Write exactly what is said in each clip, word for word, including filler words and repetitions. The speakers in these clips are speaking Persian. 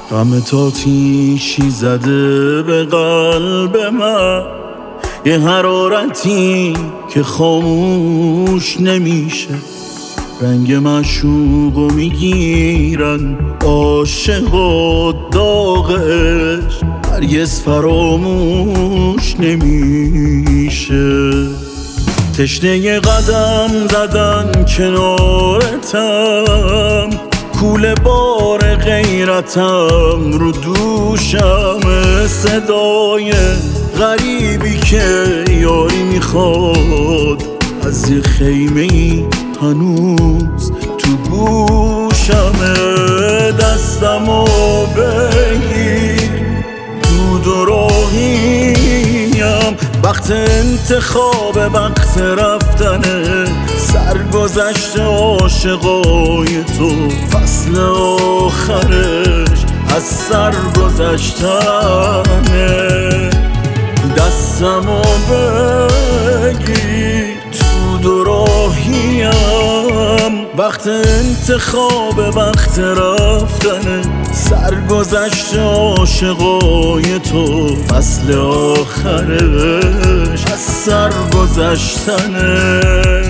غم تاتیشی زده به قلب من، یه حرارتی که خاموش نمیشه. رنگ معشوقو میگیرن عاشق و داغ عشق، هرگز فراموش نمیشه. تشنه قدم زدن کنارتم، کوله بار غیرتم رو دوشم، صدای غریبی که یاری میخواد از یه خیمه ای هنوز تو گوشمه. دستمو بگیر دود و راهیم، وقت انتخاب وقت رفتنه، سرگذشت عاشقای تو فصل آخرش از سر گذشتنه. دستمو بگیر تو دو راهیم، وقت انتخاب وقت رفتنه، سرگذشت عاشقای تو فصل آخرش از سر گذشتنه.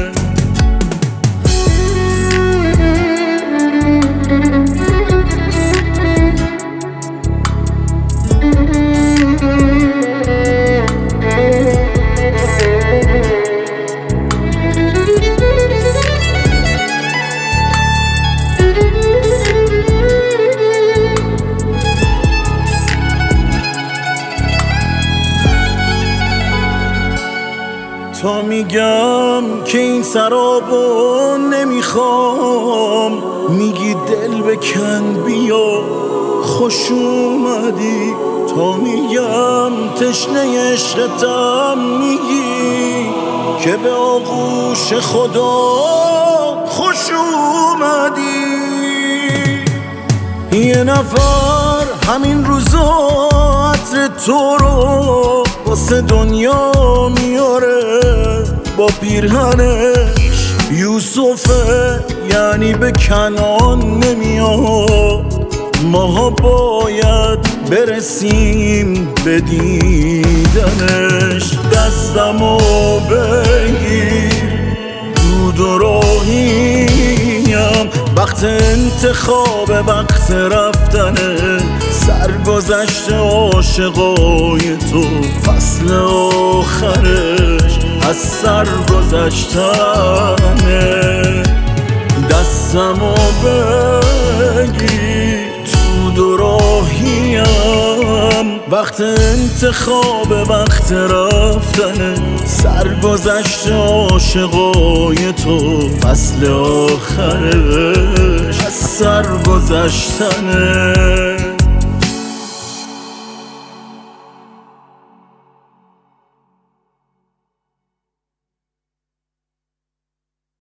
تا میگم که این سرابو نمیخوام، میگی دل بکن بیا خوش اومدی. تا میگم تشنه عشقتم، میگی که به آغوش خدا خوش اومدی. یه نفر همین روزا عطر تو رو واسه دنیا میاره، با پیرهنش یوسفه یعنی به کنعان نمیاد. ماها باید برسیم به دیدنش. دستمو بگیر دود و راهیم، وقت انتخاب وقت رفتنه، سرگذشت عاشقای تو فصل آخرش از سر گذشتنه. دستمو بگیر تو دو راهیم، وقت انتخاب وقت رفتنه، سرگذشت عاشقای تو فصل آخرش از سر گذشتنه.